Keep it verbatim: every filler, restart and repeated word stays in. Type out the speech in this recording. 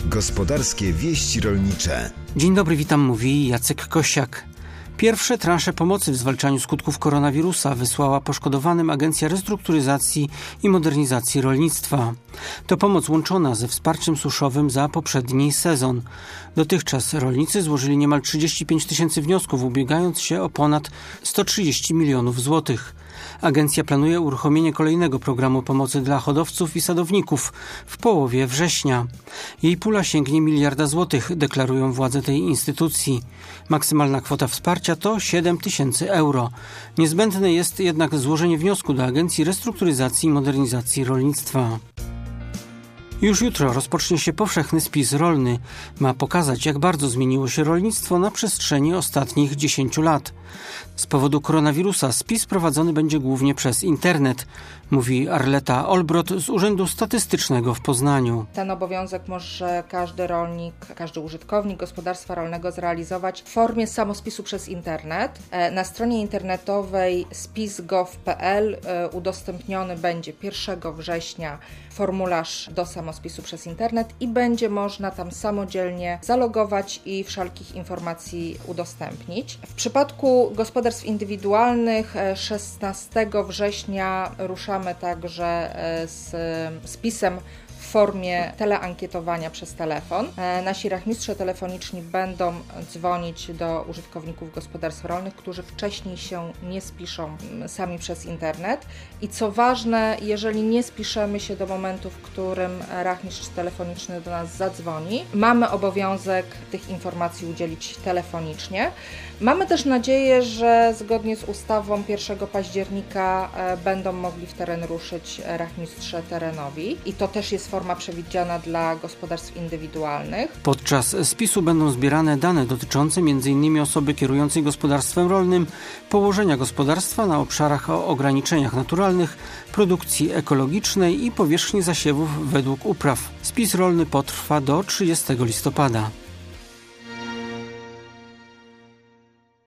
Gospodarskie wieści rolnicze. Dzień dobry, witam, mówi Jacek Kosiak. Pierwsze transze pomocy w zwalczaniu skutków koronawirusa wysłała poszkodowanym Agencja Restrukturyzacji i Modernizacji Rolnictwa. To pomoc łączona ze wsparciem suszowym za poprzedni sezon. Dotychczas rolnicy złożyli niemal trzydzieści pięć tysięcy wniosków, ubiegając się o ponad sto trzydzieści milionów złotych. Agencja planuje uruchomienie kolejnego programu pomocy dla hodowców i sadowników w połowie września. Jej pula sięgnie miliarda złotych, deklarują władze tej instytucji. Maksymalna kwota wsparcia to siedem tysięcy euro. Niezbędne jest jednak złożenie wniosku do Agencji Restrukturyzacji i Modernizacji Rolnictwa. Już jutro rozpocznie się powszechny spis rolny. Ma pokazać, jak bardzo zmieniło się rolnictwo na przestrzeni ostatnich dziesięciu lat. Z powodu koronawirusa spis prowadzony będzie głównie przez internet, mówi Arleta Olbrot z Urzędu Statystycznego w Poznaniu. Ten obowiązek może każdy rolnik, każdy użytkownik gospodarstwa rolnego zrealizować w formie samospisu przez internet. Na stronie internetowej spis kropka gov kropka p l udostępniony będzie pierwszego września formularz do samospisu przez internet i będzie można tam samodzielnie zalogować i wszelkich informacji udostępnić. W przypadku gospodarstw indywidualnych szesnastego września ruszamy także z spisem w formie teleankietowania przez telefon. Nasi rachmistrze telefoniczni będą dzwonić do użytkowników gospodarstw rolnych, którzy wcześniej się nie spiszą sami przez internet. I co ważne, jeżeli nie spiszemy się do momentu, w którym rachmistrz telefoniczny do nas zadzwoni, mamy obowiązek tych informacji udzielić telefonicznie. Mamy też nadzieję, że zgodnie z ustawą pierwszego października będą mogli w teren ruszyć rachmistrze terenowi i to też jest forma przewidziana dla gospodarstw indywidualnych. Podczas spisu będą zbierane dane dotyczące między innymi osoby kierującej gospodarstwem rolnym, położenia gospodarstwa na obszarach o ograniczeniach naturalnych, produkcji ekologicznej i powierzchni zasiewów według upraw. Spis rolny potrwa do trzydziestego listopada.